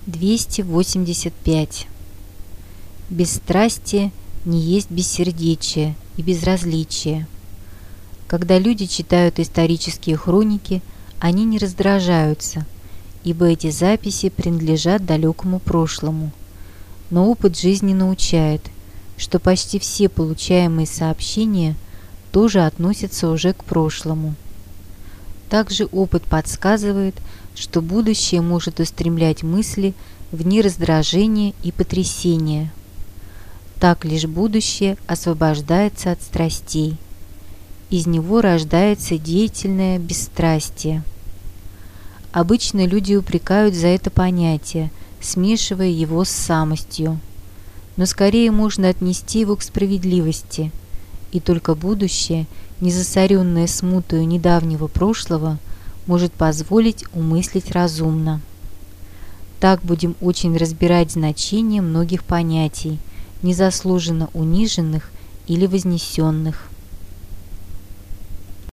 285. Бесстрастие не есть бессердечие и безразличие. Когда люди читают исторические хроники, они не раздражаются, ибо эти записи принадлежат далекому прошлому. Но опыт жизни научает, что почти все получаемые сообщения тоже относятся уже к прошлому. Также опыт подсказывает, что будущее может устремлять мысли в дни раздражения и потрясения. Так лишь будущее освобождается от страстей. Из него рождается деятельное бесстрастие. Обычно люди упрекают за это понятие, смешивая его с самостью. Но скорее можно отнести его к справедливости, и только будущее, не засоренное смутою недавнего прошлого, может позволить умыслить разумно. Так будем очень разбирать значение многих понятий, незаслуженно униженных или вознесенных.